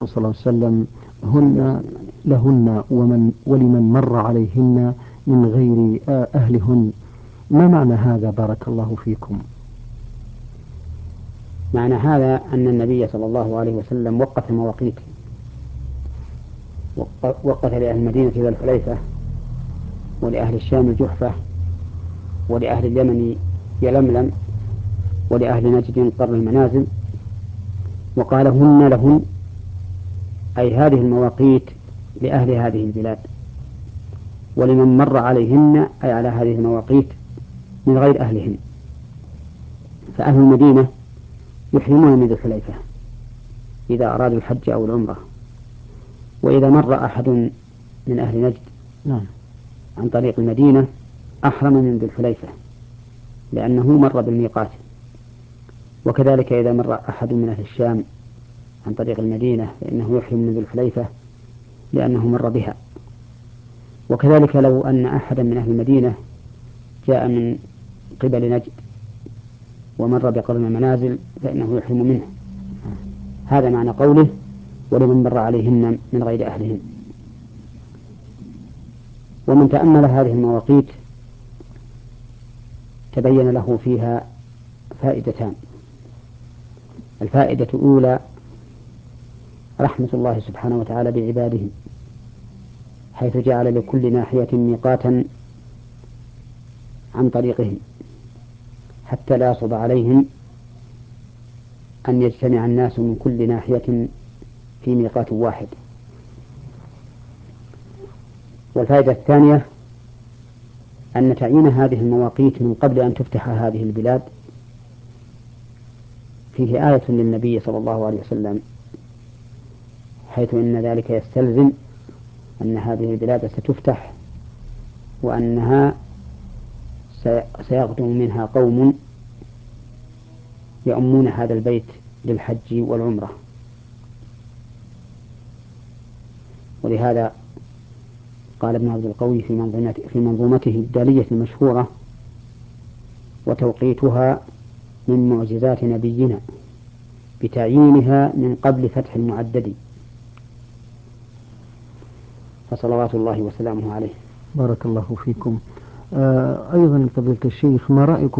صلى الله عليه وسلم هن لهن ولمن مر عليهن من غير أهلهن. ما معنى هذا بارك الله فيكم؟ معنى هذا أن النبي صلى الله عليه وسلم وقف مواقيت، وقف لأهل المدينة ذا الحليفة، ولأهل الشام الجحفة، ولأهل اليمن يلملم، ولأهل نجد قرن المنازل، وقال هن لهن، أي هذه المواقيت لأهل هذه البلاد، ولمن مر عليهن أي على هذه المواقيت من غير أهلهن. فأهل المدينة يحرمون من ذي الحليفة إذا أرادوا الحج أو العمرة، وإذا مر أحد من أهل نجد عن طريق المدينة أحرم من ذي الحليفة لأنه مر بالميقات، وكذلك إذا مر أحد من أهل الشام عن طريق المدينة فإنه يحرم من ذي الحليفة لأنه مر بها. وكذلك لو أن أحدا من أهل المدينة جاء من قبل نجد ومر بقرن المنازل فإنه يحرم منه. هذا معنى قوله ولمن مر عليهن من غير أهلهن. ومن تأمل هذه المواقيت تبين له فيها فائدتان. الفائدة الأولى رحمة الله سبحانه وتعالى بعباده، حيث جعل لكل ناحية ميقاتا عن طريقهم حتى لا يصعب عليهم أن يجتمع الناس من كل ناحية في ميقات واحد. والفائدة الثانية أن تعيين هذه المواقيت من قبل أن تفتح هذه البلاد فيه آية للنبي صلى الله عليه وسلم، حيث إن ذلك يستلزم أن هذه البلاد ستفتح وأنها سيغدو منها قوم يؤمون هذا البيت للحج والعمرة. ولهذا قال ابن عبد القوي في منظومته الدالية المشهورة: وتوقيتها من معجزات نبينا بتعيينها من قبل فتح المعدد، فصلوات الله وسلامه عليه. بارك الله فيكم. أيضا فضيلة الشيخ، ما رأيكم